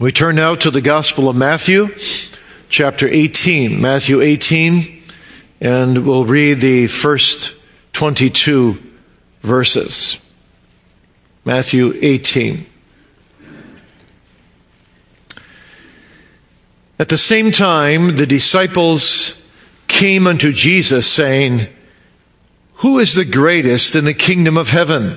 We turn now to the Gospel of Matthew, chapter 18. Matthew 18, and we'll read the first 22 verses. Matthew 18. At the same time, the disciples came unto Jesus, saying, "Who is the greatest in the kingdom of heaven?"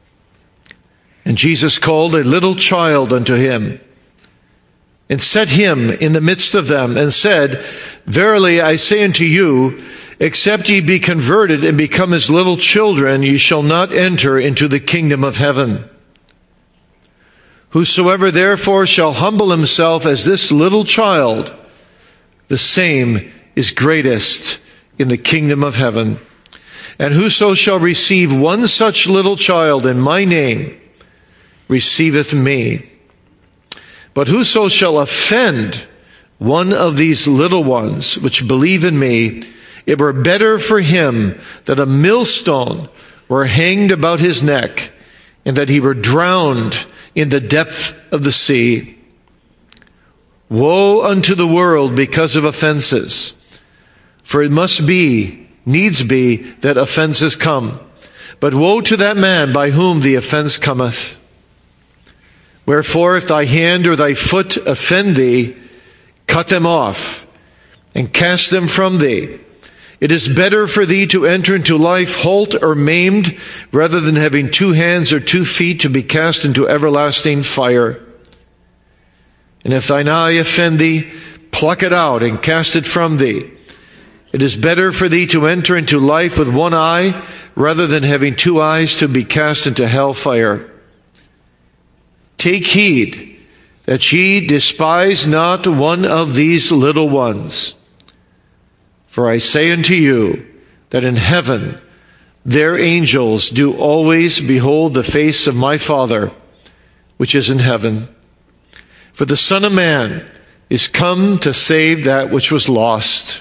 And Jesus called a little child unto him, and set him in the midst of them, and said, Verily I say unto you, except ye be converted and become as little children, ye shall not enter into the kingdom of heaven. Whosoever therefore shall humble himself as this little child, the same is greatest in the kingdom of heaven. And whoso shall receive one such little child in my name, receiveth me. But whoso shall offend one of these little ones which believe in me, it were better for him that a millstone were hanged about his neck, and that he were drowned in the depth of the sea. Woe unto the world because of offenses, for it needs be, that offenses come. But woe to that man by whom the offense cometh. Wherefore, if thy hand or thy foot offend thee, cut them off, and cast them from thee. It is better for thee to enter into life halt or maimed, rather than having 2 hands or 2 feet to be cast into everlasting fire. And if thine eye offend thee, pluck it out and cast it from thee. It is better for thee to enter into life with 1 eye, rather than having 2 eyes to be cast into hell fire. Take heed that ye despise not one of these little ones. For I say unto you, that in heaven their angels do always behold the face of my Father, which is in heaven. For the Son of Man is come to save that which was lost.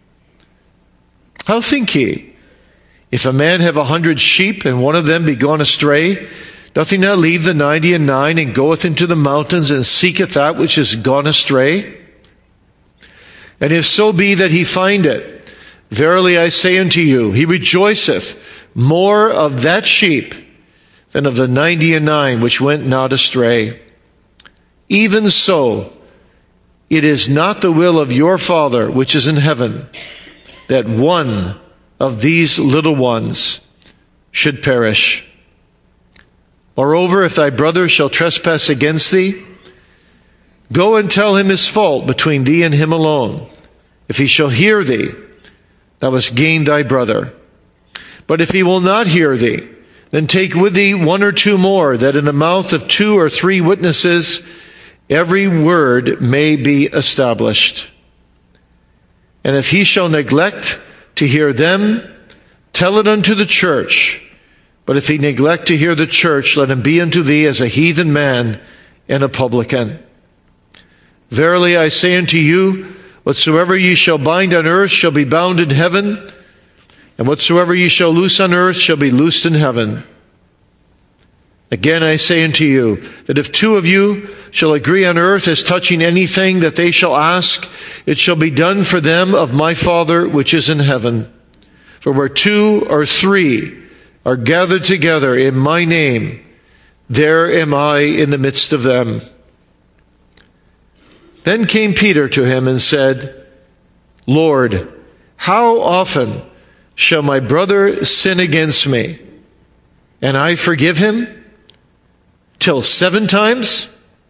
How think ye, if a man have 100 sheep, and one of them be gone astray, doth he not leave the 99 and goeth into the mountains and seeketh that which is gone astray? And if so be that he find it, verily I say unto you, he rejoiceth more of that sheep than of the 99 which went not astray. Even so, it is not the will of your Father which is in heaven, that one of these little ones should perish. Moreover, if thy brother shall trespass against thee, go and tell him his fault between thee and him alone. If he shall hear thee, thou hast gained thy brother. But if he will not hear thee, then take with thee 1 or 2 more, that in the mouth of 2 or 3 witnesses every word may be established. And if he shall neglect to hear them, tell it unto the church. But if he neglect to hear the church, let him be unto thee as a heathen man and a publican. Verily I say unto you, whatsoever ye shall bind on earth shall be bound in heaven, and whatsoever ye shall loose on earth shall be loosed in heaven. Again I say unto you, that if 2 of you shall agree on earth as touching anything that they shall ask, it shall be done for them of my Father which is in heaven. For where 2 or 3 are gathered together in my name, there am I in the midst of them. Then came Peter to him and said, Lord, how often shall my brother sin against me, and I forgive him? Till 7 times?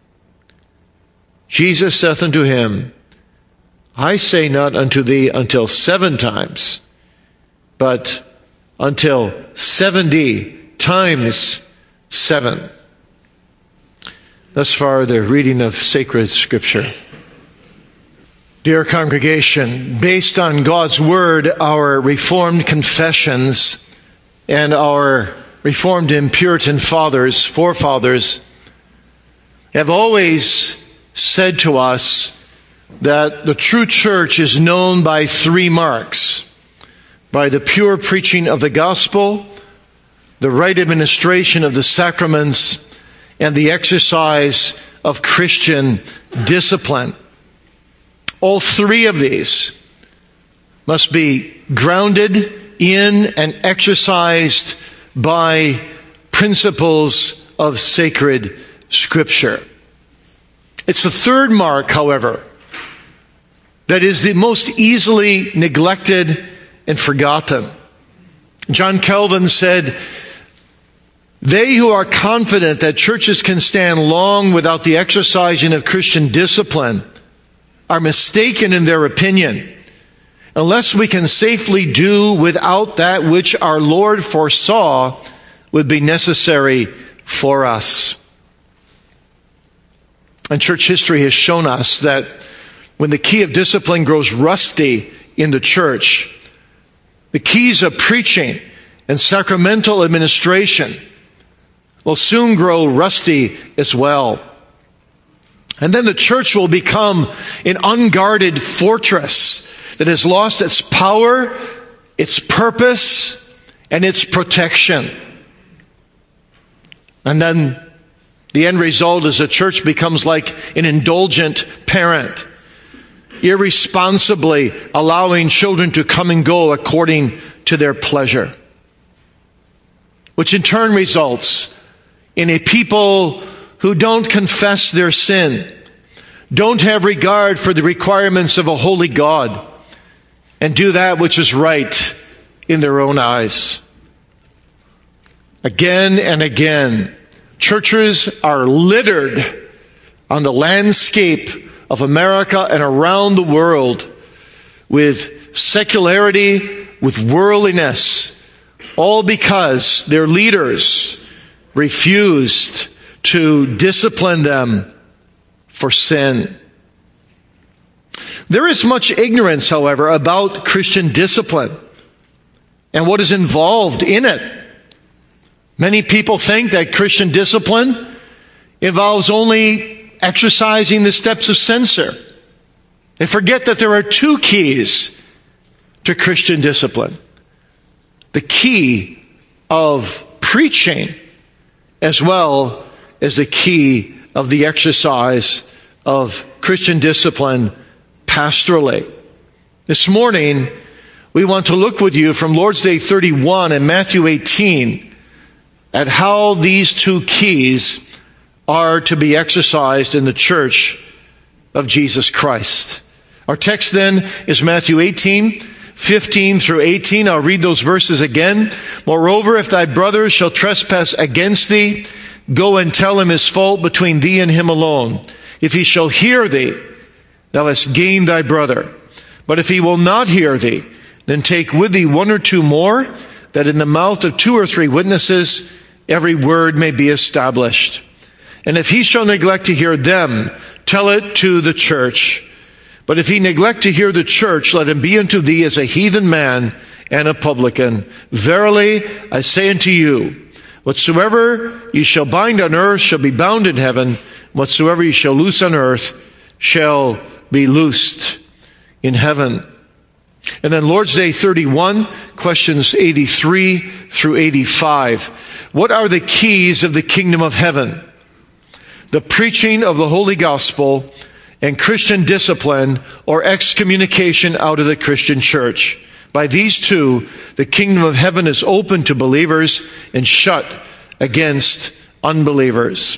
Jesus saith unto him, I say not unto thee until 7 times, but until 70 times 7. Thus far, the reading of sacred Scripture. Dear congregation, based on God's Word, our Reformed confessions and our Reformed and Puritan forefathers, have always said to us that the true church is known by 3 marks: by the pure preaching of the gospel, the right administration of the sacraments, and the exercise of Christian discipline. All three of these must be grounded in and exercised by principles of sacred Scripture. It's the third mark, however, that is the most easily neglected and forgotten. John Calvin said, "They who are confident that churches can stand long without the exercising of Christian discipline are mistaken in their opinion, unless we can safely do without that which our Lord foresaw would be necessary for us." And church history has shown us that when the key of discipline grows rusty in the church, the keys of preaching and sacramental administration will soon grow rusty as well. And then the church will become an unguarded fortress that has lost its power, its purpose, and its protection. And then the end result is the church becomes like an indulgent parent, irresponsibly allowing children to come and go according to their pleasure, which in turn results in a people who don't confess their sin, don't have regard for the requirements of a holy God, and do that which is right in their own eyes. Again and again, churches are littered on the landscape of America and around the world with secularity, with worldliness, all because their leaders refused to discipline them for sin. There is much ignorance, however, about Christian discipline and what is involved in it. Many people think that Christian discipline involves only exercising the steps of censure. They forget that there are two keys to Christian discipline: the key of preaching, as well as the key of the exercise of Christian discipline pastorally. This morning, we want to look with you from Lord's Day 31 and Matthew 18 at how these two keys are to be exercised in the church of Jesus Christ. Our text then is Matthew 18, 15 through 18. I'll read those verses again. "Moreover, if thy brother shall trespass against thee, go and tell him his fault between thee and him alone. If he shall hear thee, thou hast gained thy brother. But if he will not hear thee, then take with thee one or two more, that in the mouth of two or three witnesses every word may be established. And if he shall neglect to hear them, tell it to the church. But if he neglect to hear the church, let him be unto thee as a heathen man and a publican. Verily, I say unto you, whatsoever ye shall bind on earth shall be bound in heaven. Whatsoever ye shall loose on earth shall be loosed in heaven." And then Lord's Day 31, questions 83 through 85. What are the keys of the kingdom of heaven? The preaching of the Holy Gospel and Christian discipline or excommunication out of the Christian church. By these two, the kingdom of heaven is open to believers and shut against unbelievers.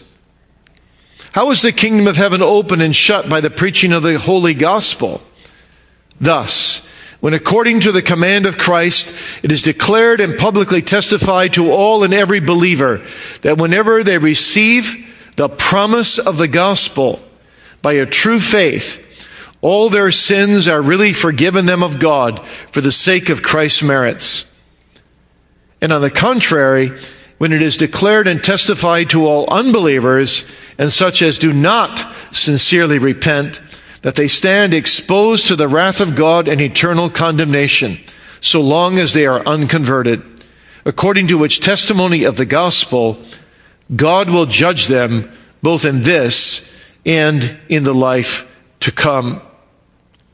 How is the kingdom of heaven open and shut? By the preaching of the Holy Gospel. Thus, when according to the command of Christ, it is declared and publicly testified to all and every believer that whenever they receive the promise of the gospel by a true faith, all their sins are really forgiven them of God for the sake of Christ's merits. And on the contrary, when it is declared and testified to all unbelievers and such as do not sincerely repent, that they stand exposed to the wrath of God and eternal condemnation, so long as they are unconverted, according to which testimony of the gospel, God will judge them both in this and in the life to come.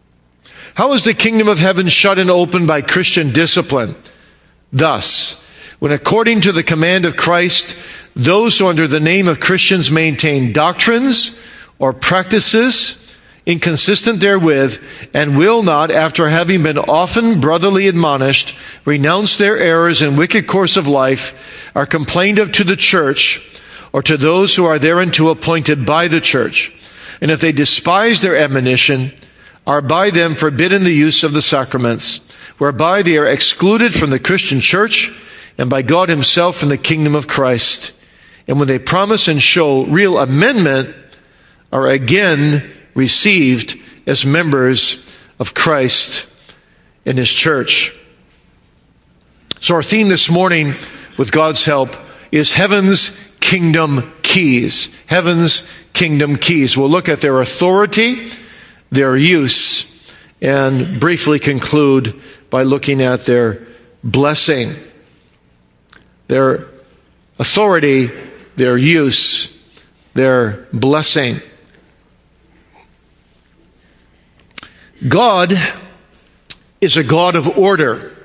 How is the kingdom of heaven shut and opened? By Christian discipline. Thus, When according to the command of Christ, those who under the name of Christians maintain doctrines or practices inconsistent therewith, and will not, after having been often brotherly admonished, renounce their errors and wicked course of life, are complained of to the church, or to those who are thereunto appointed by the church. And if they despise their admonition, are by them forbidden the use of the sacraments, whereby they are excluded from the Christian church, and by God himself from the kingdom of Christ. And when they promise and show real amendment, are again received as members of Christ in his church. So our theme this morning, with God's help, is Heaven's Kingdom Keys. Heaven's Kingdom Keys. We'll look at their authority, their use, and briefly conclude by looking at their blessing. Their authority, their use, their blessing. God is a God of order,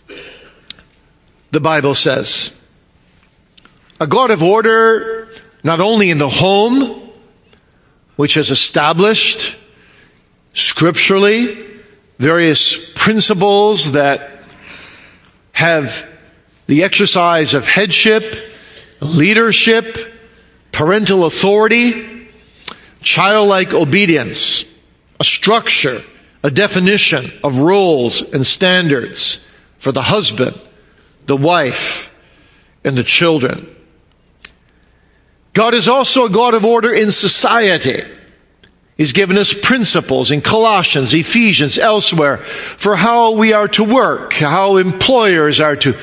the Bible says. A God of order not only in the home, which has established scripturally various principles that have the exercise of headship, leadership, parental authority, childlike obedience, a structure, a definition of roles and standards for the husband, the wife, and the children. God is also a God of order in society. He's given us principles in Colossians, Ephesians, elsewhere, for how we are to work, how employers are to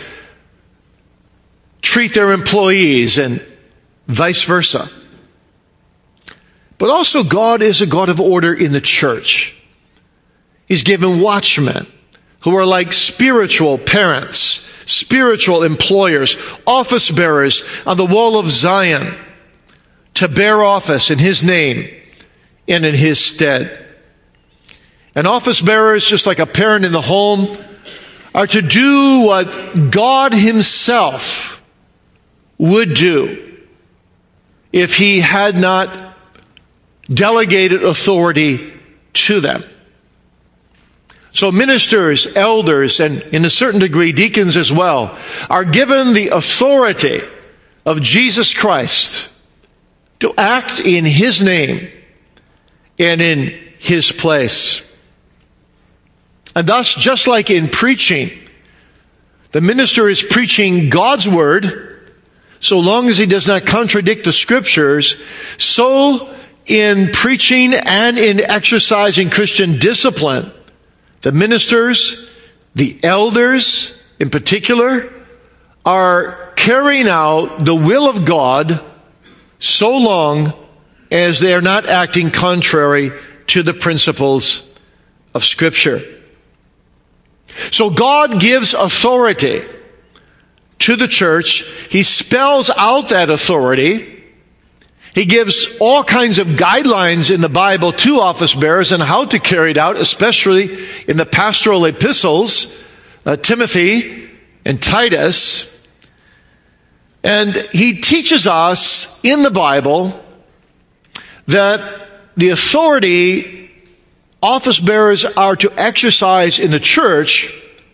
treat their employees, and vice versa. But also God is a God of order in the church. He's given watchmen who are like spiritual parents, spiritual employers, office bearers on the wall of Zion to bear office in his name and in his stead. And office bearers, just like a parent in the home, are to do what God himself would do if he had not delegated authority to them. So ministers, elders, and in a certain degree deacons as well, are given the authority of Jesus Christ to act in his name and in his place. And thus, just like in preaching, the minister is preaching God's word, so long as he does not contradict the scriptures, so in preaching and in exercising Christian discipline, the ministers, the elders in particular, are carrying out the will of God so long as they are not acting contrary to the principles of Scripture. So God gives authority to the church. He spells out that authority. He gives all kinds of guidelines in the Bible to office bearers on how to carry it out, especially in the pastoral epistles, Timothy and Titus. And he teaches us in the Bible that the authority office bearers are to exercise in the church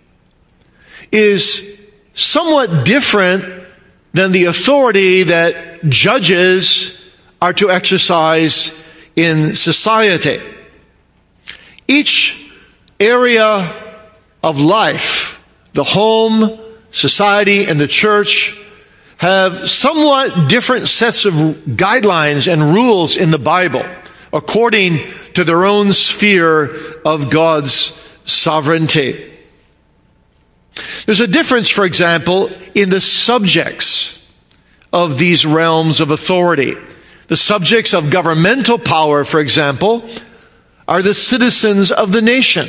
is somewhat different than the authority that judges are to exercise in society. Each area of life, the home, society, and the church, have somewhat different sets of guidelines and rules in the Bible according to their own sphere of God's sovereignty. There's a difference, for example, in the subjects of these realms of authority. The subjects of governmental power, for example, are the citizens of the nation.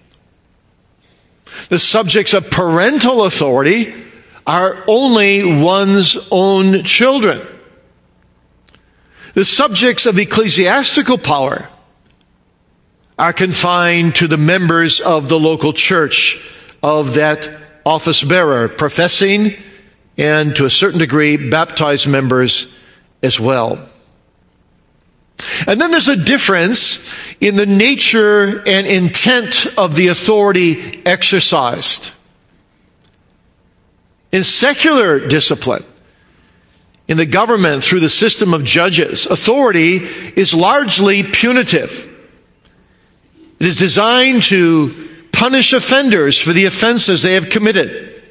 The subjects of parental authority are only one's own children. The subjects of ecclesiastical power are confined to the members of the local church of that office bearer, professing and to a certain degree, baptized members as well. And then there's a difference in the nature and intent of the authority exercised. In secular discipline, in the government through the system of judges, authority is largely punitive. It is designed to punish offenders for the offenses they have committed.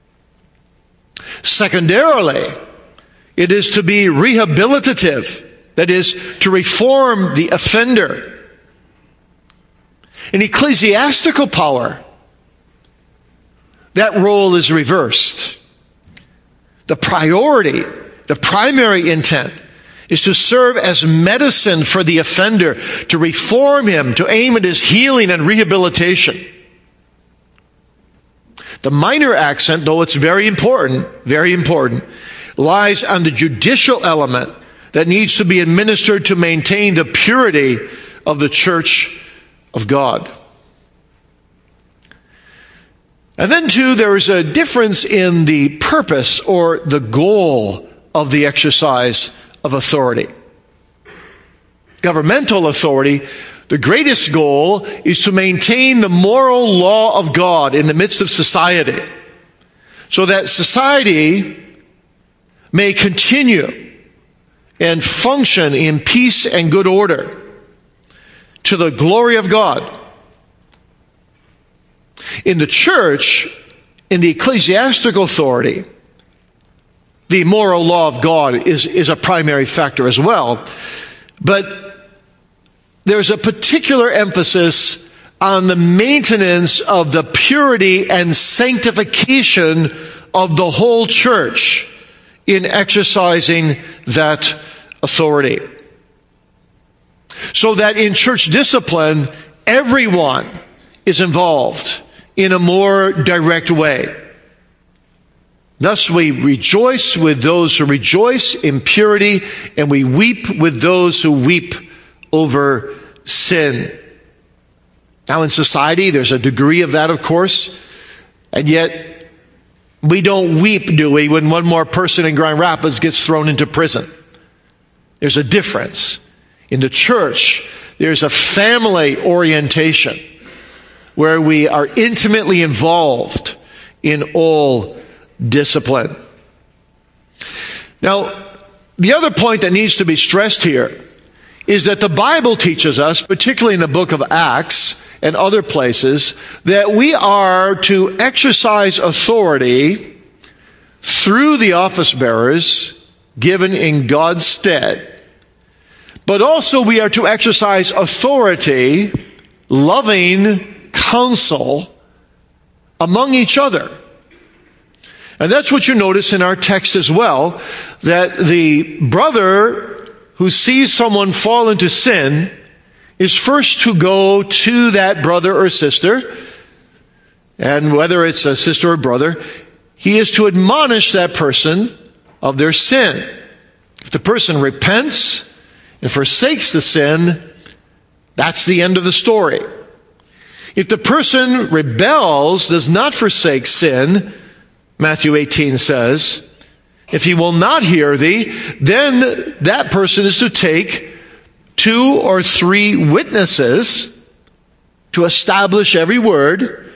Secondarily, it is to be rehabilitative, that is, to reform the offender. In ecclesiastical power, that role is reversed. The priority, the primary intent, is to serve as medicine for the offender, to reform him, to aim at his healing and rehabilitation. The minor accent, though it's very important, lies on the judicial element that needs to be administered to maintain the purity of the church of God. And then too, there is a difference in the purpose or the goal of the exercise of authority. Governmental authority, the greatest goal is to maintain the moral law of God in the midst of society, so that society may continue and function in peace and good order to the glory of God. In the church, in the ecclesiastical authority, the moral law of God is a primary factor as well. But there's a particular emphasis on the maintenance of the purity and sanctification of the whole church in exercising that authority. So that in church discipline, everyone is involved in a more direct way. Thus we rejoice with those who rejoice in purity, and we weep with those who weep over sin. Now in society, there's a degree of that, of course, and yet we don't weep, do we, when one more person in Grand Rapids gets thrown into prison. There's a difference. In the church, there's a family orientation where we are intimately involved in all discipline. Now, the other point that needs to be stressed here is that the Bible teaches us, particularly in the book of Acts and other places, that we are to exercise authority through the office bearers given in God's stead. But also we are to exercise authority, loving counsel among each other. And that's what you notice in our text as well, that the brother who sees someone fall into sin is first to go to that brother or sister, and whether it's a sister or brother, he is to admonish that person of their sin. If the person repents and forsakes the sin, that's the end of the story. If the person rebels, does not forsake sin, Matthew 18 says, if he will not hear thee, then that person is to take 2 or 3 witnesses to establish every word,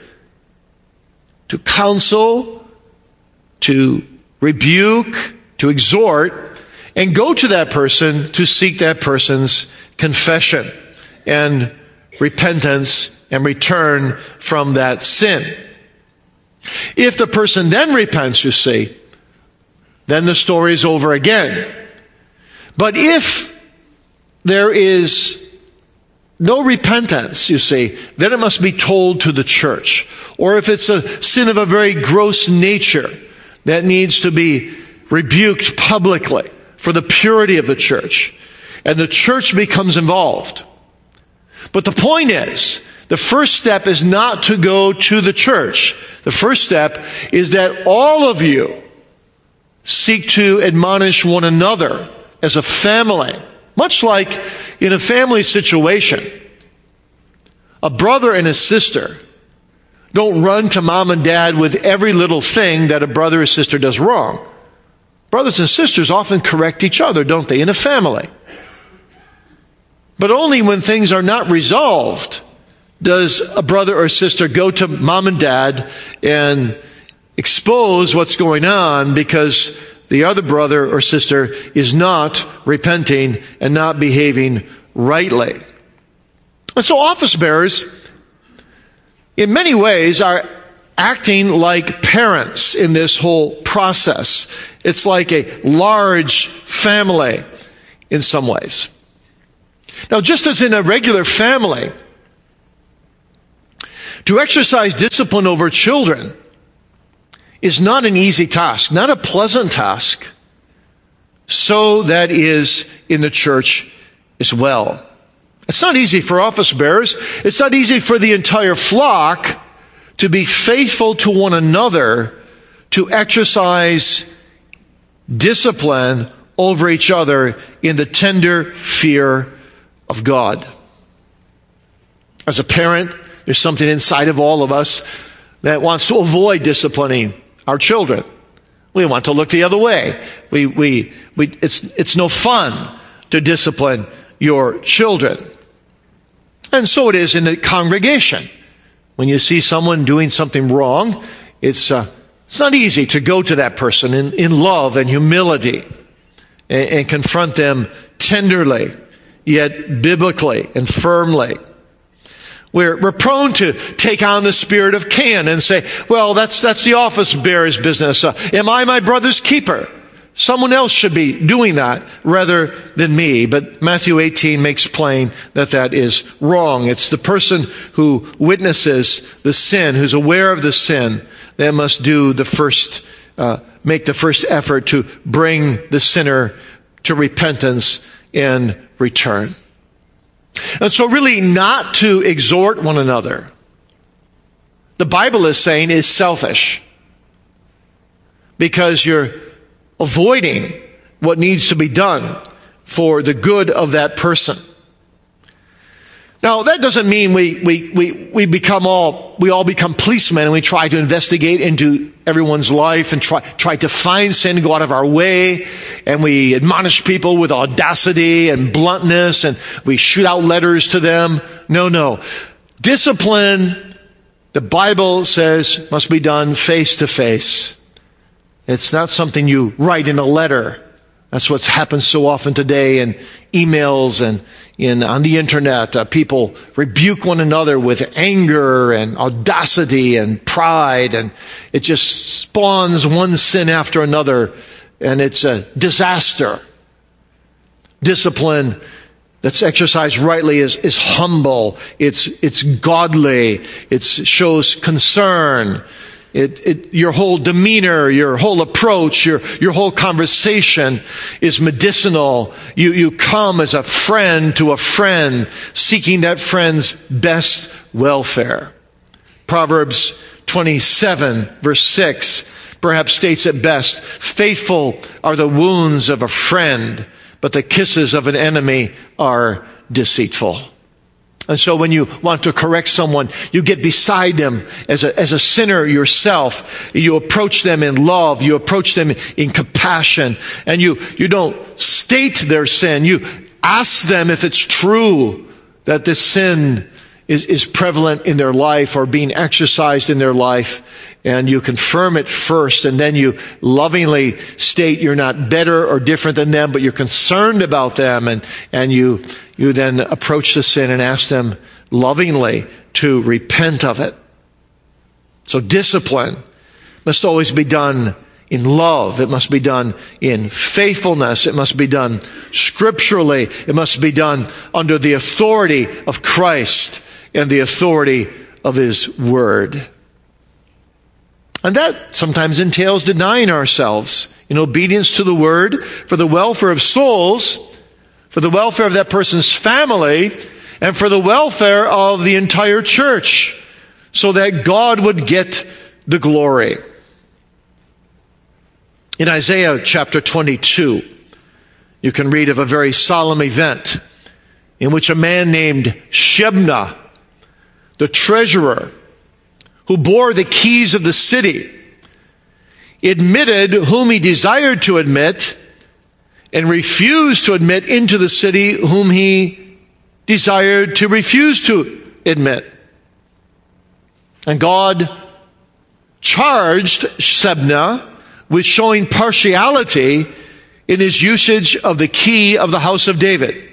to counsel, to rebuke, to exhort, and go to that person to seek that person's confession and repentance and return from that sin. If the person then repents, you see, then the story is over again. But if there is no repentance, you see, then it must be told to the church. Or if it's a sin of a very gross nature that needs to be rebuked publicly for the purity of the church, and the church becomes involved. But the point is, the first step is not to go to the church. The first step is that all of you seek to admonish one another as a family. Much like in a family situation, a brother and a sister don't run to mom and dad with every little thing that a brother or sister does wrong. Brothers and sisters often correct each other, don't they, in a family? But only when things are not resolved does a brother or sister go to mom and dad and expose what's going on because the other brother or sister is not repenting and not behaving rightly. And so office bearers, in many ways, are acting like parents in this whole process. It's like a large family in some ways. Now, just as in a regular family, to exercise discipline over children is not an easy task, not a pleasant task. So that is in the church as well. It's not easy for office bearers. It's not easy for the entire flock to be faithful to one another, to exercise discipline over each other in the tender fear of God. As a parent, there's something inside of all of us that wants to avoid disciplining our children. We want to look the other way. It's no fun to discipline your children. And so it is in the congregation. When you see someone doing something wrong, it's not easy to go to that person in love and humility and confront them tenderly, yet biblically and firmly. We're prone to take on the spirit of Cain and say, well, that's the office bearer's business. Am I my brother's keeper? Someone else should be doing that rather than me. But Matthew 18 makes plain that that is wrong. It's the person who witnesses the sin, who's aware of the sin, that must do make the first effort to bring the sinner to repentance and return. And so really not to exhort one another, the Bible is saying, is selfish. Because you're avoiding what needs to be done for the good of that person. Now, that doesn't mean we all become policemen and we try to investigate into everyone's life and try to find sin, go out of our way, and we admonish people with audacity and bluntness, and we shoot out letters to them. No. Discipline, the Bible says, must be done face to face. It's not something you write in a letter. That's what's happened so often today in emails and on the internet. People rebuke one another with anger and audacity and pride, and it just spawns one sin after another, and it's a disaster. Discipline that's exercised rightly is humble. It's godly. It shows concern. Your whole demeanor, your whole approach, your whole conversation is medicinal. You come as a friend to a friend, seeking that friend's best welfare. Proverbs 27, verse 6, perhaps states it best. Faithful are the wounds of a friend, but the kisses of an enemy are deceitful. And so when you want to correct someone, you get beside them as a sinner yourself. You approach them in love. You approach them in compassion. And you don't state their sin. You ask them if it's true that this sin is prevalent in their life or being exercised in their life. And you confirm it first, and then you lovingly state you're not better or different than them, but you're concerned about them, and you then approach the sin and ask them lovingly to repent of it. So discipline must always be done in love. It must be done in faithfulness. It must be done scripturally. It must be done under the authority of Christ and the authority of His Word. And that sometimes entails denying ourselves in obedience to the Word for the welfare of souls, for the welfare of that person's family, and for the welfare of the entire church, so that God would get the glory. In Isaiah chapter 22, you can read of a very solemn event in which a man named Shebna, the treasurer, who bore the keys of the city, admitted whom he desired to admit, and refused to admit into the city whom he desired to refuse to admit. And God charged Shebna with showing partiality in his usage of the key of the house of David.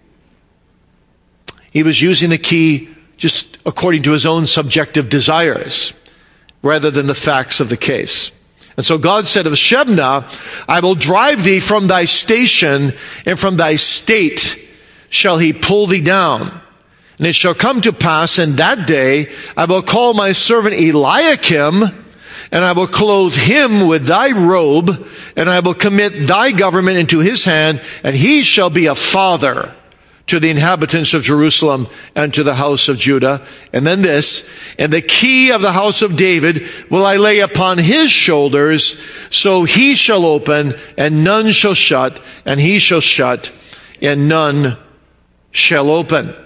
He was using the key just according to his own subjective desires, rather than the facts of the case. And so God said of Shebna, I will drive thee from thy station, and from thy state shall he pull thee down. And it shall come to pass in that day, I will call my servant Eliakim, and I will clothe him with thy robe, and I will commit thy government into his hand, and he shall be a father to the inhabitants of Jerusalem and to the house of Judah. And then this, and the key of the house of David will I lay upon his shoulders, so he shall open, and none shall shut, and he shall shut, and none shall open.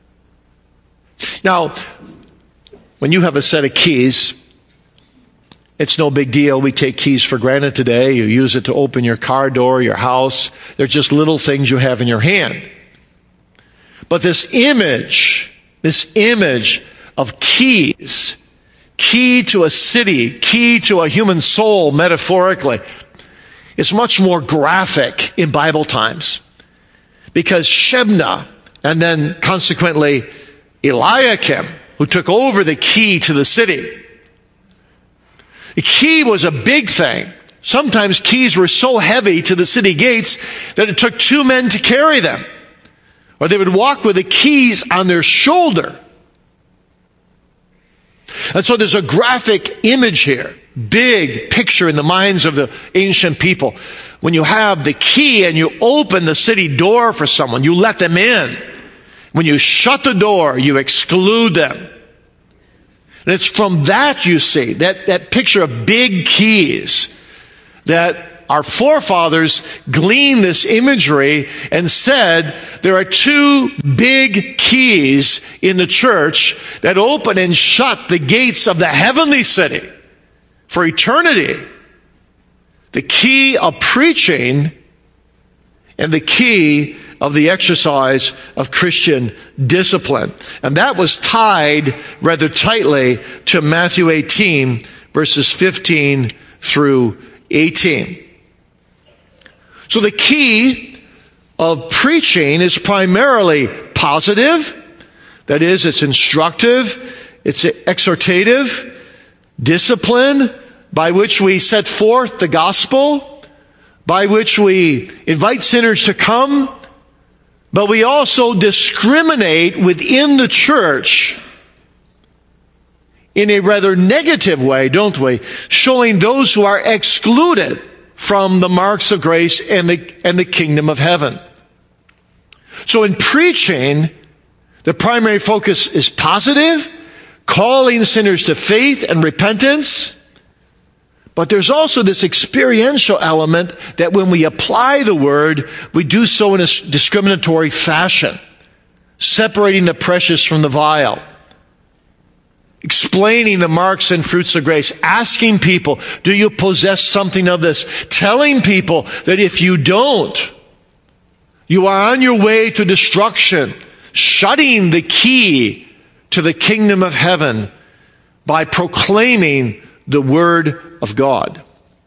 Now, when you have a set of keys, it's no big deal. We take keys for granted today. You use it to open your car door, your house. They're just little things you have in your hand. But this image of keys, key to a city, key to a human soul, metaphorically, is much more graphic in Bible times. Because Shebna, and then consequently Eliakim, who took over the key to the city. The key was a big thing. Sometimes keys were so heavy to the city gates that it took 2 men to carry them. Or they would walk with the keys on their shoulder. And so there's a graphic image here, big picture in the minds of the ancient people. When you have the key and you open the city door for someone, you let them in. When you shut the door, you exclude them. And it's from that, you see, that picture of big keys, that our forefathers gleaned this imagery and said there are 2 big keys in the church that open and shut the gates of the heavenly city for eternity. The key of preaching and the key of the exercise of Christian discipline. And that was tied rather tightly to Matthew 18, verses 15 through 18. So the key of preaching is primarily positive. That is, it's instructive, it's exhortative, discipline, by which we set forth the gospel, by which we invite sinners to come, but we also discriminate within the church in a rather negative way, don't we? Showing those who are excluded from the marks of grace and the kingdom of heaven. So in preaching, the primary focus is positive, calling sinners to faith and repentance. But there's also this experiential element that when we apply the word, we do so in a discriminatory fashion, separating the precious from the vile, explaining the marks and fruits of grace, asking people, do you possess something of this? Telling people that if you don't, you are on your way to destruction, shutting the key to the kingdom of heaven by proclaiming the word of God.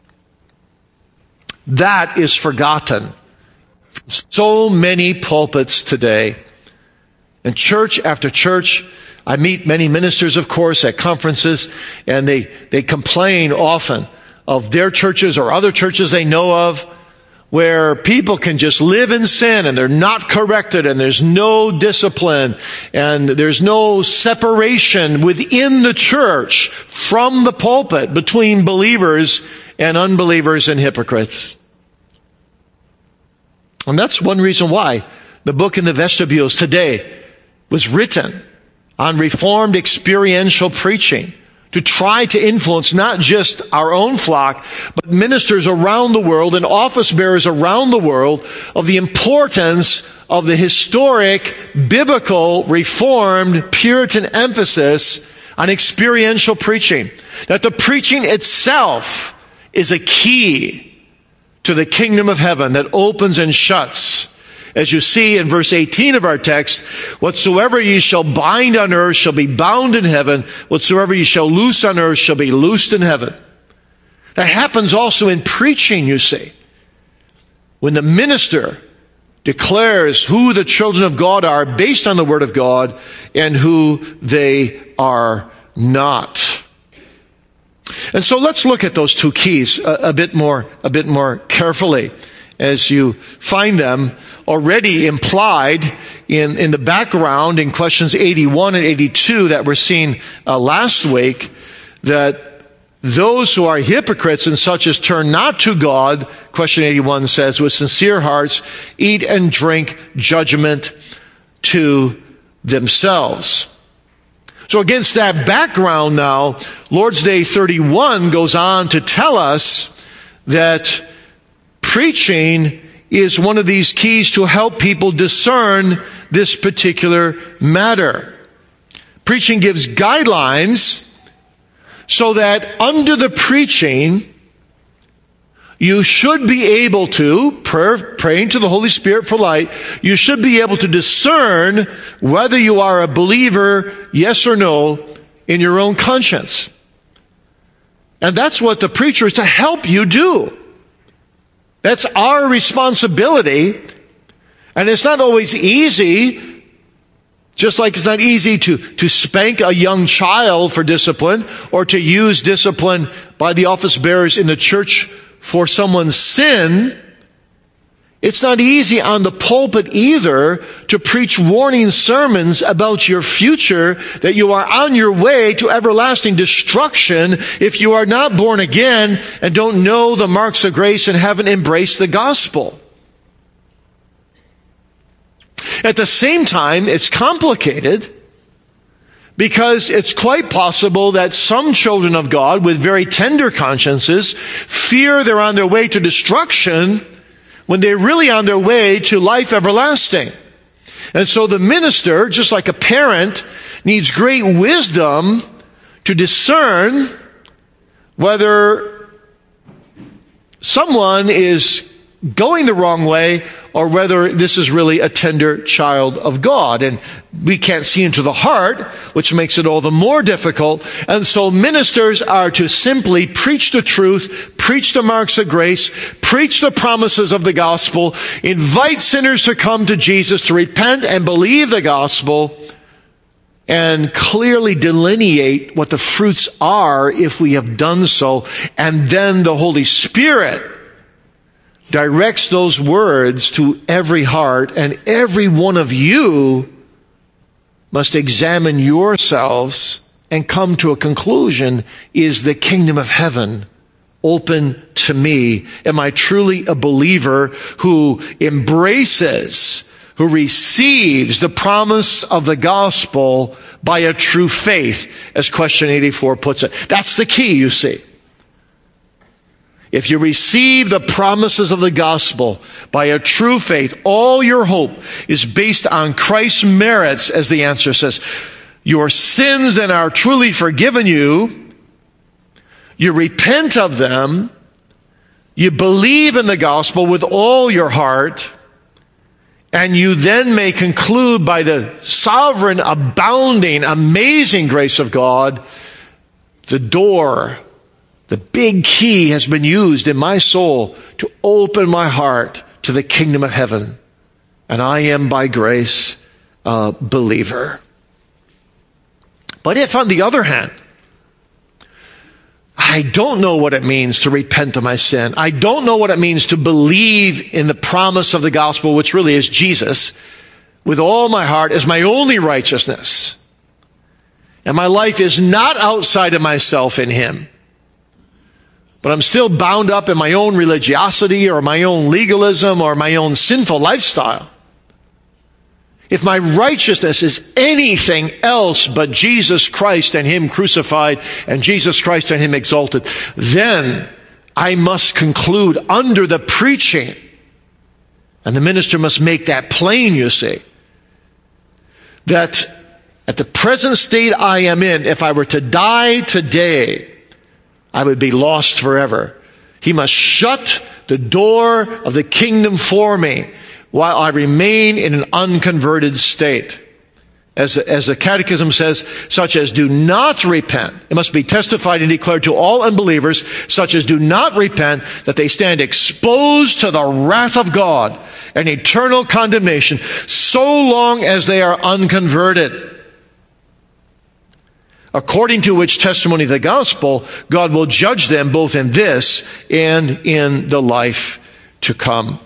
That is forgotten. So many pulpits today, and church after church. I meet many ministers, of course, at conferences, and they complain often of their churches or other churches they know of where people can just live in sin and they're not corrected and there's no discipline and there's no separation within the church from the pulpit between believers and unbelievers and hypocrites. And that's one reason why the book In the Vestibules today was written on Reformed experiential preaching, to try to influence not just our own flock, but ministers around the world and office bearers around the world of the importance of the historic, biblical, Reformed, Puritan emphasis on experiential preaching, that the preaching itself is a key to the kingdom of heaven that opens and shuts. As you see in verse 18 of our text, whatsoever ye shall bind on earth shall be bound in heaven. Whatsoever ye shall loose on earth shall be loosed in heaven. That happens also in preaching, you see. When the minister declares who the children of God are based on the Word of God and who they are not. And so let's look at those two keys a bit more carefully as you find them already implied in the background in questions 81 and 82 that were seen last week, that those who are hypocrites and such as turn not to God, question 81 says, with sincere hearts, eat and drink judgment to themselves. So against that background now, Lord's Day 31 goes on to tell us that preaching is one of these keys to help people discern this particular matter. Preaching gives guidelines so that under the preaching, you should be able to, praying to the Holy Spirit for light, you should be able to discern whether you are a believer, yes or no, in your own conscience. And that's what the preacher is to help you do. That's our responsibility. And it's not always easy, just like it's not easy to spank a young child for discipline or to use discipline by the office bearers in the church for someone's sin. It's not easy on the pulpit either to preach warning sermons about your future, that you are on your way to everlasting destruction if you are not born again and don't know the marks of grace and haven't embraced the gospel. At the same time, it's complicated because it's quite possible that some children of God with very tender consciences fear they're on their way to destruction when they're really on their way to life everlasting. And so the minister, just like a parent, needs great wisdom to discern whether someone is going the wrong way or whether this is really a tender child of God. And we can't see into the heart, which makes it all the more difficult. And so ministers are to simply preach the truth, preach the marks of grace, preach the promises of the gospel, invite sinners to come to Jesus, to repent and believe the gospel, and clearly delineate what the fruits are if we have done so. And then the Holy Spirit directs those words to every heart, and every one of you must examine yourselves and come to a conclusion. Is the kingdom of heaven open to me? Am I truly a believer who embraces, who receives the promise of the gospel by a true faith, as question 84 puts it? That's the key, you see. If you receive the promises of the gospel by a true faith, all your hope is based on Christ's merits, as the answer says. Your sins then are truly forgiven you. You repent of them. You believe in the gospel with all your heart. And you then may conclude by the sovereign, abounding, amazing grace of God, the door, the big key has been used in my soul to open my heart to the kingdom of heaven. And I am by grace a believer. But if, on the other hand, I don't know what it means to repent of my sin, I don't know what it means to believe in the promise of the gospel, which really is Jesus, with all my heart as my only righteousness, and my life is not outside of myself in Him, but I'm still bound up in my own religiosity or my own legalism or my own sinful lifestyle. If my righteousness is anything else but Jesus Christ and Him crucified and Jesus Christ and Him exalted, then I must conclude under the preaching, and the minister must make that plain, you see, that At the present state I am in, if I were to die today, I would be lost forever. He must shut the door of the kingdom for me while I remain in an unconverted state. As the Catechism says, such as do not repent. It must be testified and declared to all unbelievers, such as do not repent, that they stand exposed to the wrath of God and eternal condemnation, so long as they are unconverted. According to which testimony of the gospel, God will judge them both in this and in the life to come.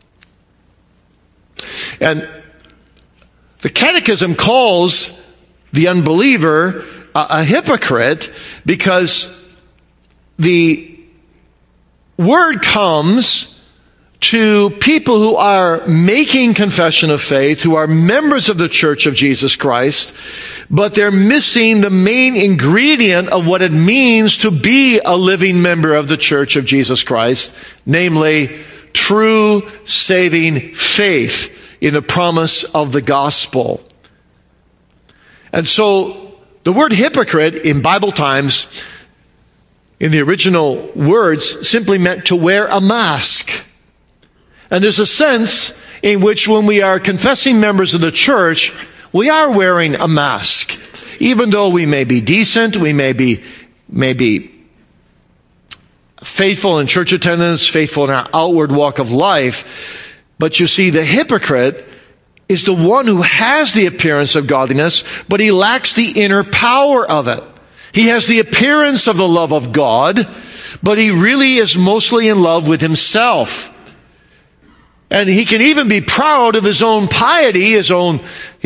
And the Catechism calls the unbeliever a hypocrite because the word comes to people who are making confession of faith, who are members of the Church of Jesus Christ, but they're missing the main ingredient of what it means to be a living member of the Church of Jesus Christ, namely true saving faith in the promise of the gospel. And so the word hypocrite in Bible times, in the original words, simply meant to wear a mask. And there's a sense in which when we are confessing members of the church, we are wearing a mask. Even though we may be decent, we may be faithful in church attendance, faithful in our outward walk of life. But you see, the hypocrite is the one who has the appearance of godliness, but he lacks the inner power of it. He has the appearance of the love of God, but he really is mostly in love with himself. And he can even be proud of his own piety, his own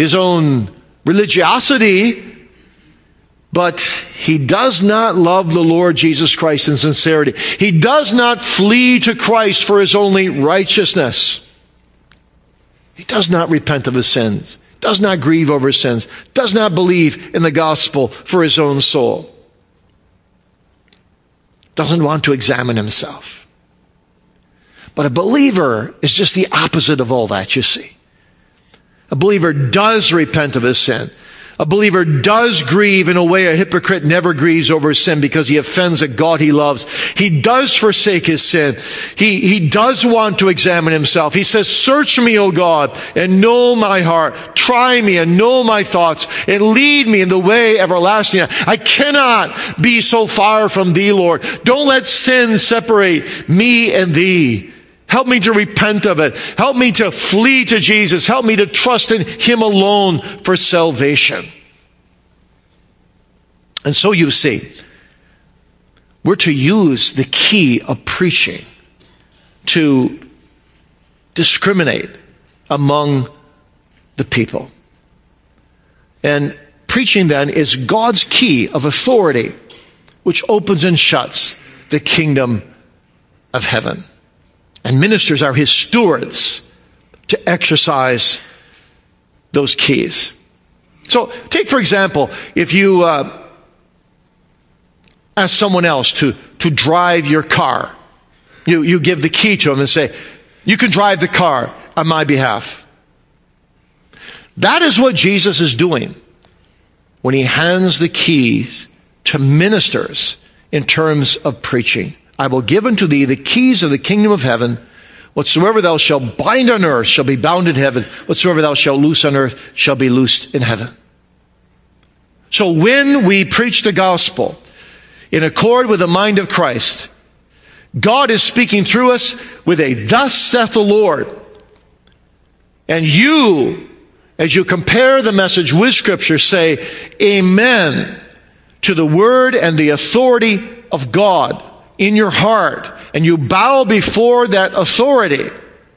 religiosity, but he does not love the Lord Jesus Christ in sincerity. He does not flee to Christ for his only righteousness. He does not repent of his sins, does not grieve over his sins, does not believe in the gospel for his own soul, doesn't want to examine himself. But a believer is just the opposite of all that, you see. A believer does repent of his sin. A believer does grieve in a way a hypocrite never grieves over his sin because he offends a God he loves. He does forsake his sin. He does want to examine himself. He says, search me, O God, and know my heart. Try me and know my thoughts and lead me in the way everlasting. I cannot be so far from thee, Lord. Don't let sin separate me and thee. Help me to repent of it. Help me to flee to Jesus. Help me to trust in him alone for salvation. And so you see, we're to use the key of preaching to discriminate among the people. And preaching then is God's key of authority, which opens and shuts the kingdom of heaven. And ministers are his stewards to exercise those keys. So take, for example, if you ask someone else to drive your car. You give the key to them and say, you can drive the car on my behalf. That is what Jesus is doing when he hands the keys to ministers in terms of preaching. I will give unto thee the keys of the kingdom of heaven. Whatsoever thou shalt bind on earth shall be bound in heaven. Whatsoever thou shalt loose on earth shall be loosed in heaven. So when we preach the gospel in accord with the mind of Christ, God is speaking through us with a thus saith the Lord. And you, as you compare the message with Scripture, say amen to the word and the authority of God in your heart, and you bow before that authority.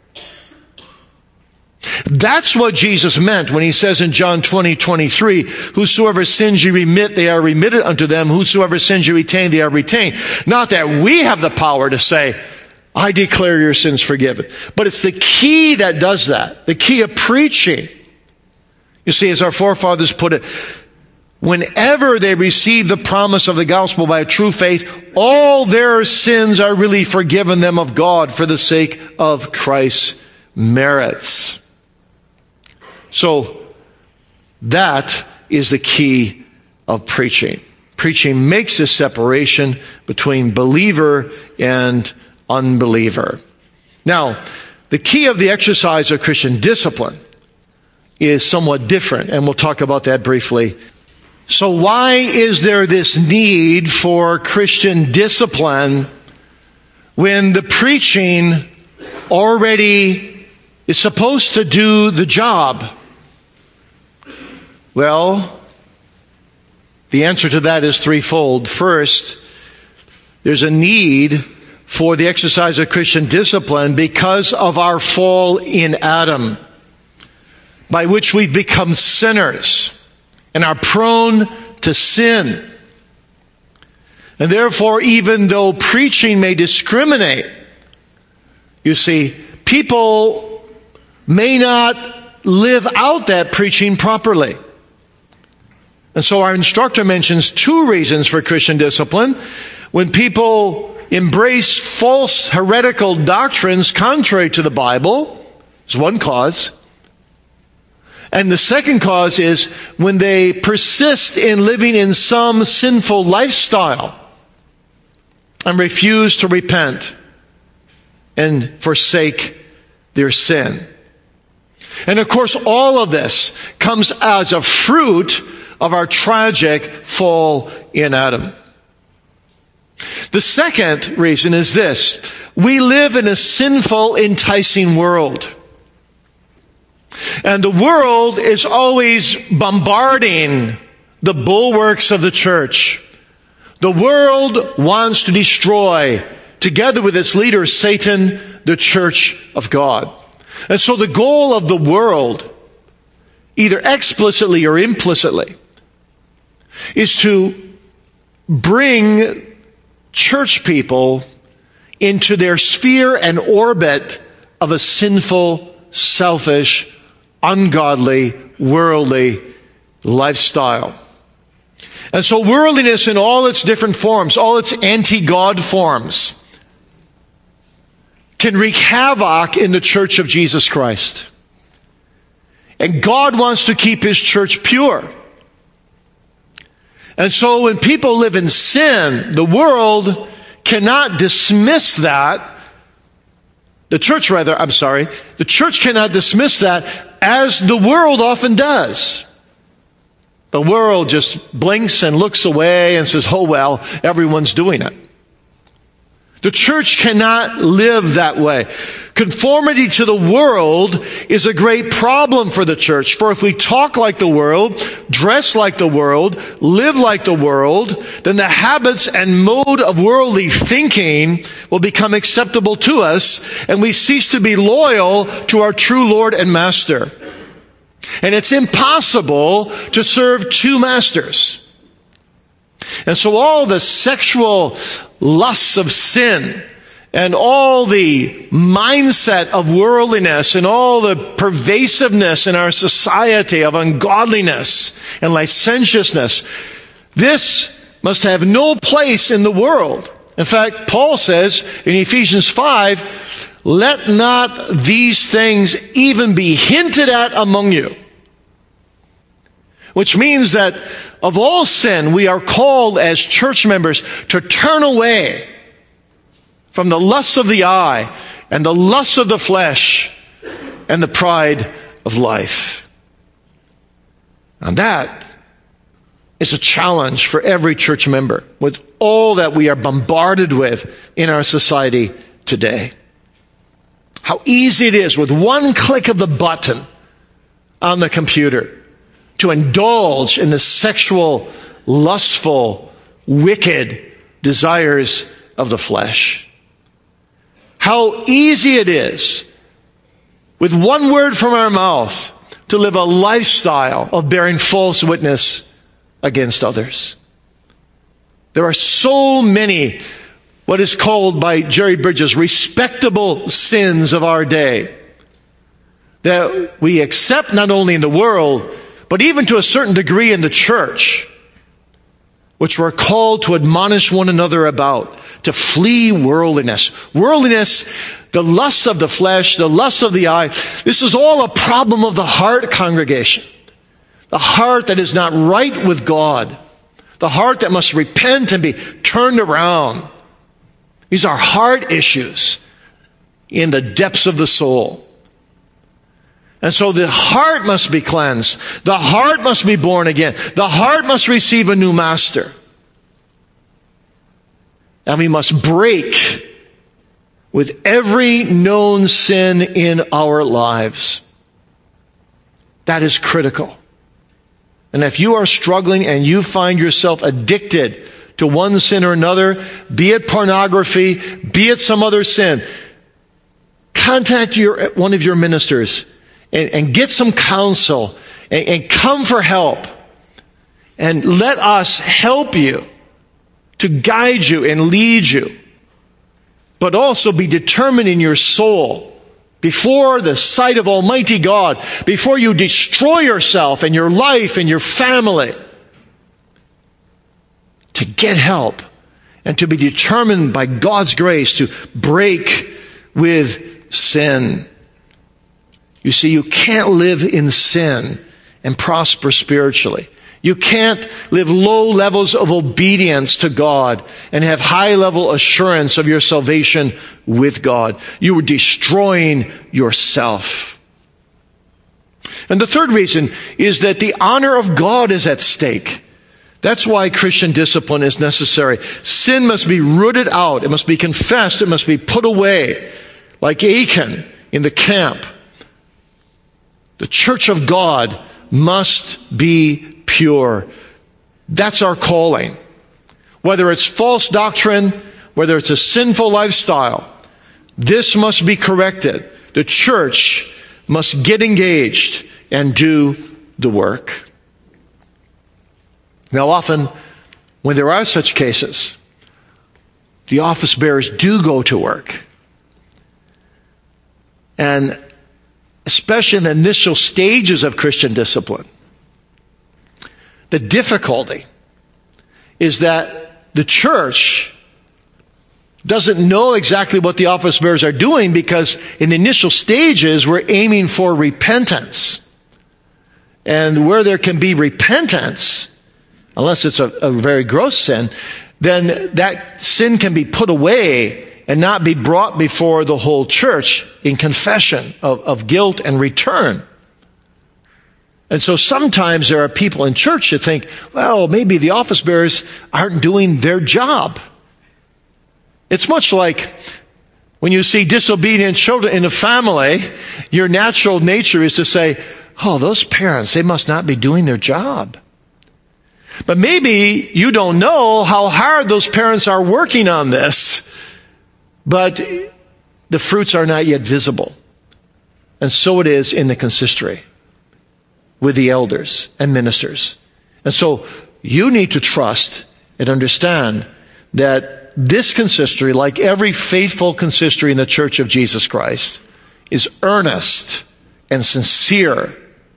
That's what Jesus meant when he says in John 20:23, whosoever sins you remit, they are remitted unto them. Whosoever sins you retain, they are retained. Not that we have the power to say, I declare your sins forgiven. But it's the key that does that. The key of preaching. You see, as our forefathers put it, whenever they receive the promise of the gospel by a true faith, all their sins are really forgiven them of God for the sake of Christ's merits. So that is the key of preaching. Preaching makes a separation between believer and unbeliever. Now, the key of the exercise of Christian discipline is somewhat different, and we'll talk about that briefly. So why is there this need for Christian discipline when the preaching already is supposed to do the job? Well, the answer to that is threefold. First, there's a need for the exercise of Christian discipline because of our fall in Adam, by which we've become sinners and are prone to sin. And therefore, even though preaching may discriminate, you see, people may not live out that preaching properly. And so our instructor mentions two reasons for Christian discipline. When people embrace false heretical doctrines contrary to the Bible, is one cause. And the second cause is when they persist in living in some sinful lifestyle and refuse to repent and forsake their sin. And of course, all of this comes as a fruit of our tragic fall in Adam. The second reason is this: we live in a sinful, enticing world. And the world is always bombarding the bulwarks of the church. The world wants to destroy, together with its leader, Satan, the church of God. And so the goal of the world, either explicitly or implicitly, is to bring church people into their sphere and orbit of a sinful, selfish, ungodly, worldly lifestyle. And so worldliness in all its different forms, all its anti-God forms, can wreak havoc in the church of Jesus Christ. And God wants to keep His church pure. And so when people live in sin, the world cannot dismiss that. The church cannot dismiss that, as the world often does. The world just blinks and looks away and says, oh well, everyone's doing it. The church cannot live that way. Conformity to the world is a great problem for the church. For if we talk like the world, dress like the world, live like the world, then the habits and mode of worldly thinking will become acceptable to us, and we cease to be loyal to our true Lord and Master. And it's impossible to serve two masters. And so all the sexual lusts of sin and all the mindset of worldliness and all the pervasiveness in our society of ungodliness and licentiousness, this must have no place in the world. In fact, Paul says in Ephesians 5, let not these things even be hinted at among you. Which means that of all sin, we are called as church members to turn away from the lusts of the eye and the lusts of the flesh and the pride of life. And that is a challenge for every church member with all that we are bombarded with in our society today. How easy it is with one click of the button on the computer to indulge in the sexual, lustful, wicked desires of the flesh. How easy it is, with one word from our mouth, to live a lifestyle of bearing false witness against others. There are so many, what is called by Jerry Bridges, respectable sins of our day that we accept not only in the world, but even to a certain degree in the church, which we're called to admonish one another about, to flee worldliness. Worldliness, the lusts of the flesh, the lusts of the eye, this is all a problem of the heart, congregation. the heart that is not right with God, the heart that must repent and be turned around. These are heart issues in the depths of the soul. And so the heart must be cleansed. The heart must be born again. The heart must receive a new master. And we must break with every known sin in our lives. That is critical. And if you are struggling and you find yourself addicted to one sin or another, be it pornography, be it some other sin, contact one of your ministers and get some counsel and come for help. And let us help you to guide you and lead you. But also be determined in your soul before the sight of Almighty God, before you destroy yourself and your life and your family, to get help and to be determined by God's grace to break with sin. You see, you can't live in sin and prosper spiritually. You can't live low levels of obedience to God and have high level assurance of your salvation with God. You are destroying yourself. And the third reason is that the honor of God is at stake. That's why Christian discipline is necessary. Sin must be rooted out. It must be confessed. It must be put away. Like Achan in the camp. The church of God must be pure. That's our calling. Whether it's false doctrine, whether it's a sinful lifestyle, this must be corrected. The church must get engaged and do the work. Now often, when there are such cases, the office bearers do go to work. And especially in the initial stages of Christian discipline, the difficulty is that the church doesn't know exactly what the office bearers are doing, because in the initial stages we're aiming for repentance. And where there can be repentance, unless it's a very gross sin, then that sin can be put away and not be brought before the whole church in confession of guilt and return. And so sometimes there are people in church that think, well, maybe the office bearers aren't doing their job. It's much like when you see disobedient children in a family, your natural nature is to say, oh, those parents, they must not be doing their job. But maybe you don't know how hard those parents are working on this, but the fruits are not yet visible. And so it is in the consistory with the elders and ministers. And so you need to trust and understand that this consistory, like every faithful consistory in the Church of Jesus Christ, is earnest and sincere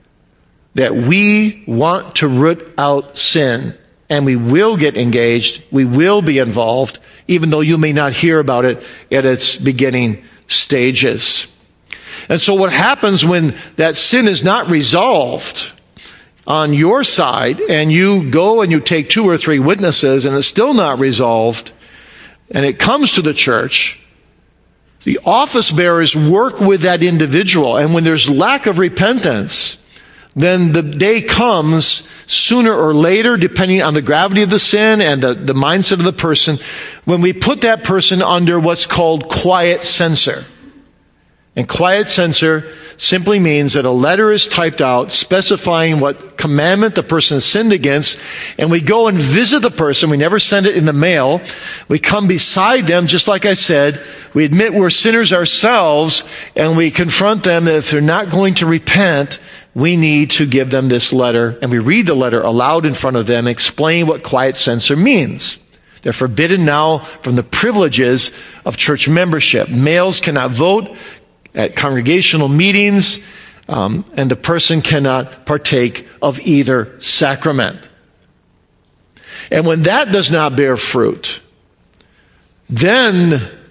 that we want to root out sin, and we will get engaged, we will be involved, even though you may not hear about it at its beginning stages. And so what happens when that sin is not resolved on your side, and you go and you take 2 or 3 witnesses and it's still not resolved, and it comes to the church, the office bearers work with that individual. And when there's lack of repentance, then the day comes sooner or later, depending on the gravity of the sin and the mindset of the person, when we put that person under what's called quiet censor. And quiet censor simply means that a letter is typed out specifying what commandment the person has sinned against, and we go and visit the person. We never send it in the mail. We come beside them, just like I said. We admit we're sinners ourselves, and we confront them that if they're not going to repent, we need to give them this letter. And we read the letter aloud in front of them, explain what quiet censor means. They're forbidden now from the privileges of church membership. Males cannot vote at congregational meetings, and the person cannot partake of either sacrament. And when that does not bear fruit, then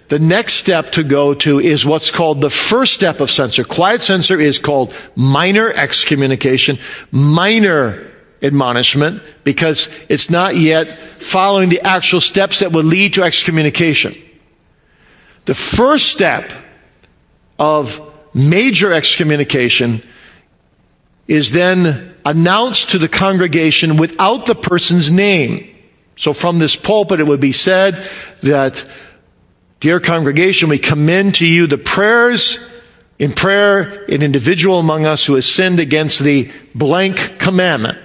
the next step to go to is what's called the first step of censure. Quiet censure is called minor excommunication, minor admonishment, because it's not yet following the actual steps that would lead to excommunication. The first step of major excommunication is then announced to the congregation without the person's name. So from this pulpit it would be said that, dear congregation, we commend to you the prayers, in prayer, an individual among us who has sinned against the blank commandment.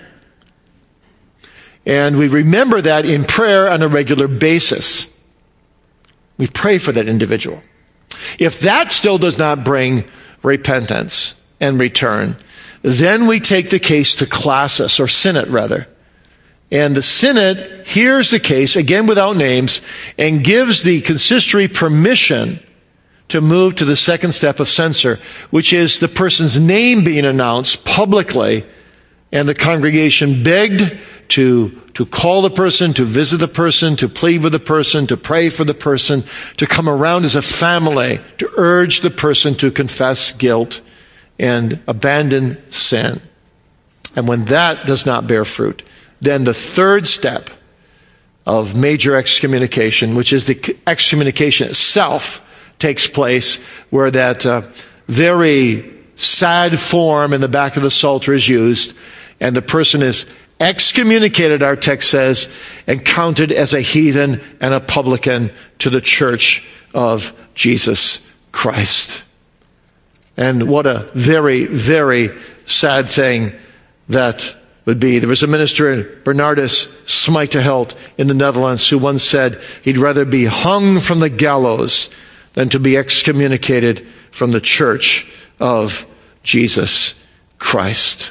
And we remember that in prayer on a regular basis. We pray for that individual. If that still does not bring repentance and return, then we take the case to classis, or synod rather. And the synod hears the case, again without names, and gives the consistory permission to move to the second step of censure, which is the person's name being announced publicly, and the congregation begged to call the person, to visit the person, to plead with the person, to pray for the person, to come around as a family, to urge the person to confess guilt and abandon sin. And when that does not bear fruit, then the third step of major excommunication, which is the excommunication itself, takes place, where that very sad form in the back of the Psalter is used, and the person is excommunicated, our text says, and counted as a heathen and a publican to the church of Jesus Christ. And what a very, very sad thing that would be. There was a minister, Bernardus Smytehelt, in the Netherlands, who once said he'd rather be hung from the gallows than to be excommunicated from the church of Jesus Christ.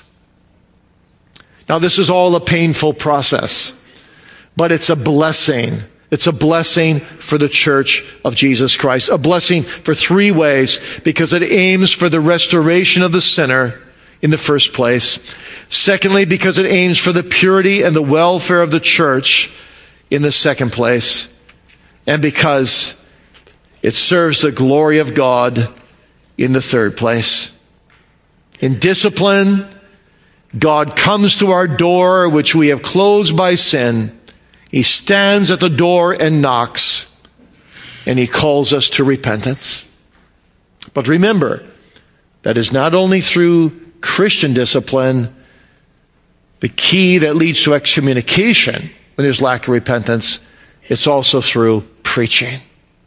Now, this is all a painful process, but it's a blessing. It's a blessing for the church of Jesus Christ. A blessing for three ways, because it aims for the restoration of the sinner in the first place. Secondly, because it aims for the purity and the welfare of the church in the second place. And because it serves the glory of God in the third place. In discipline, God comes to our door, which we have closed by sin. He stands at the door and knocks, and He calls us to repentance. But remember, that is not only through Christian discipline, the key that leads to excommunication when there's lack of repentance, it's also through preaching.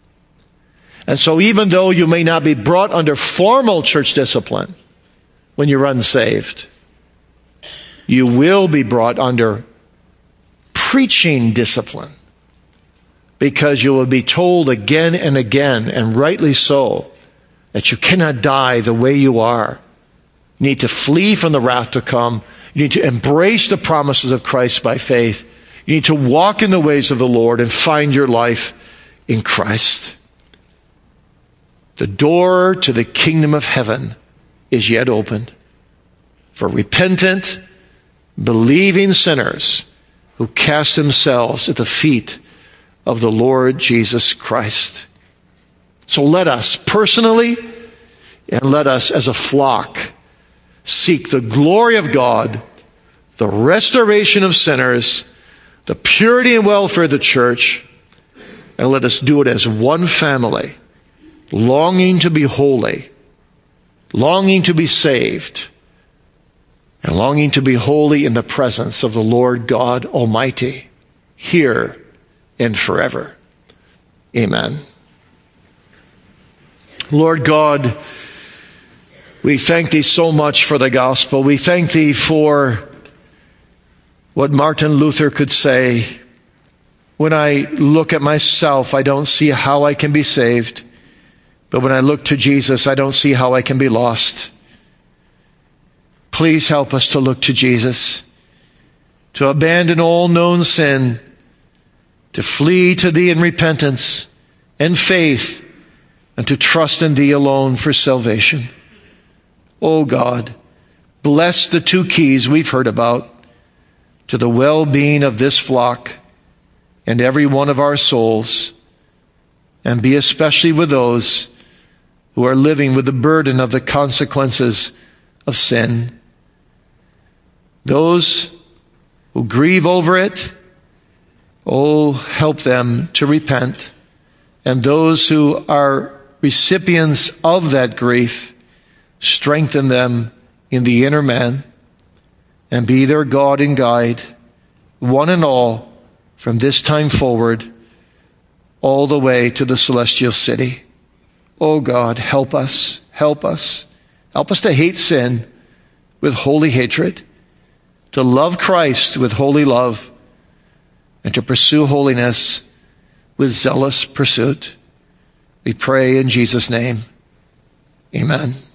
And so even though you may not be brought under formal church discipline when you're unsaved, you will be brought under preaching discipline, because you will be told again and again, and rightly so, that you cannot die the way you are. You need to flee from the wrath to come. You need to embrace the promises of Christ by faith. You need to walk in the ways of the Lord and find your life in Christ. The door to the kingdom of heaven is yet opened for repentant, believing sinners who cast themselves at the feet of the Lord Jesus Christ. So let us personally, and let us as a flock, seek the glory of God, the restoration of sinners, the purity and welfare of the church, and let us do it as one family, longing to be holy, longing to be saved, and longing to be holy in the presence of the Lord God Almighty, here and forever. Amen. Lord God, we thank Thee so much for the gospel. We thank Thee for what Martin Luther could say, when I look at myself, I don't see how I can be saved. But when I look to Jesus, I don't see how I can be lost. Please help us to look to Jesus, to abandon all known sin, to flee to Thee in repentance and faith, and to trust in Thee alone for salvation. Oh God, bless the two keys we've heard about to the well-being of this flock and every one of our souls. and be especially with those who are living with the burden of the consequences of sin. Those who grieve over it, oh, help them to repent. And those who are recipients of that grief, strengthen them in the inner man, and be their God and guide, one and all, from this time forward, all the way to the celestial city. Oh God, help us, help us. Help us to hate sin with holy hatred, to love Christ with holy love, and to pursue holiness with zealous pursuit. We pray in Jesus' name. Amen.